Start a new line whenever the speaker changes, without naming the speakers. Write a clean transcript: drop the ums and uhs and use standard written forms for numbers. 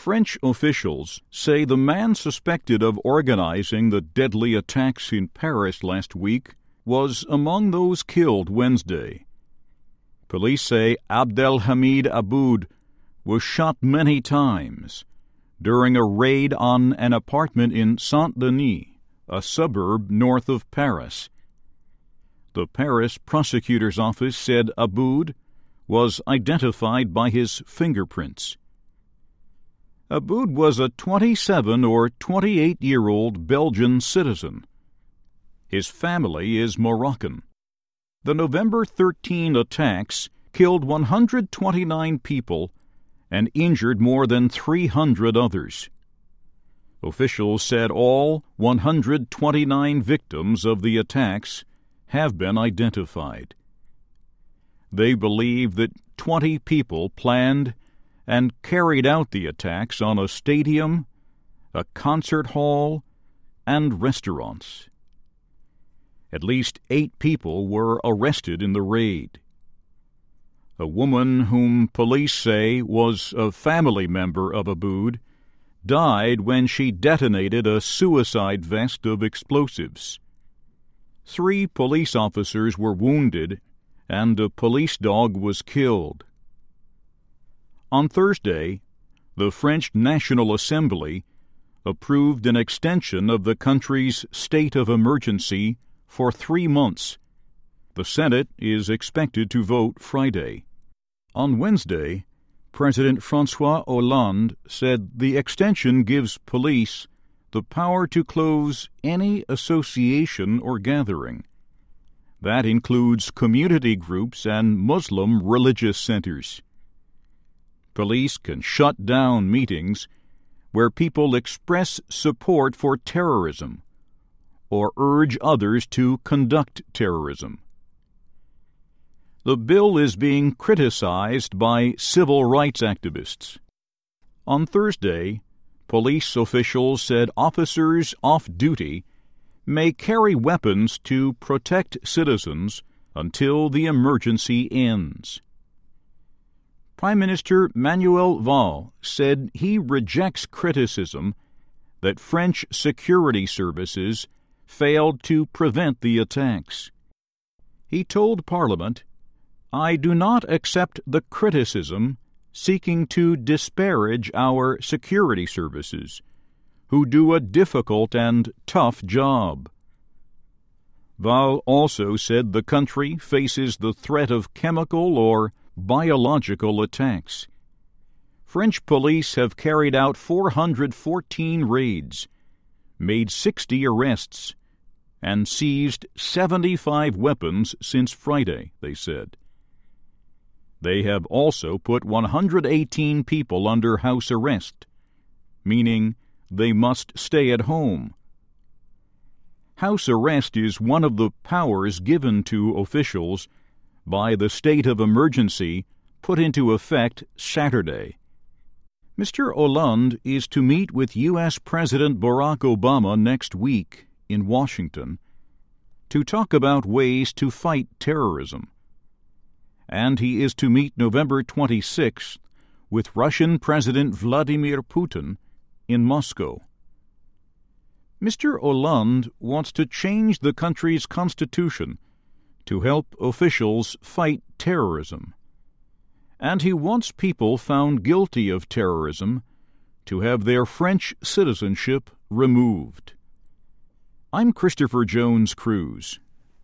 French officials say the man suspected of organizing the deadly attacks in Paris last week was among those killed Wednesday. Police say Abdelhamid Aboud was shot many times during a raid on an apartment in Saint-Denis, a suburb north of Paris. The Paris prosecutor's office said Aboud was identified by his fingerprints. Aboud was a 27 or 28-year-old Belgian citizen. His family is Moroccan. The November 13 attacks killed 129 people and injured more than 300 others. Officials said all 129 victims of the attacks have been identified. They believe that 20 people planned and carried out the attacks on a stadium, a concert hall, and restaurants. At least 8 people were arrested in the raid. A woman whom police say was a family member of Aboud died when she detonated a suicide vest of explosives. 3 police officers were wounded, and a police dog was killed. On Thursday, the French National Assembly approved an extension of the country's state of emergency for 3 months. The Senate is expected to vote Friday. On Wednesday, President François Hollande said the extension gives police the power to close any association or gathering. That includes community groups and Muslim religious centers. Police can shut down meetings where people express support for terrorism or urge others to conduct terrorism. The bill is being criticized by civil rights activists. On Thursday, police officials said officers off duty may carry weapons to protect citizens until the emergency ends. Prime Minister Manuel Valls said he rejects criticism that French security services failed to prevent the attacks. He told Parliament, "I do not accept the criticism seeking to disparage our security services, who do a difficult and tough job." Valls also said the country faces the threat of chemical or biological attacks. French police have carried out 414 raids, made 60 arrests, and seized 75 weapons since Friday, they said. They have also put 118 people under house arrest, meaning they must stay at home. House arrest is one of the powers given to officials by the state of emergency put into effect Saturday. Mr. Hollande is to meet with U.S. President Barack Obama next week in Washington to talk about ways to fight terrorism. And he is to meet November 26th with Russian President Vladimir Putin in Moscow. Mr. Hollande wants to change the country's constitution to help officials fight terrorism. And he wants people found guilty of terrorism to have their French citizenship removed. I'm Christopher Jones Cruz.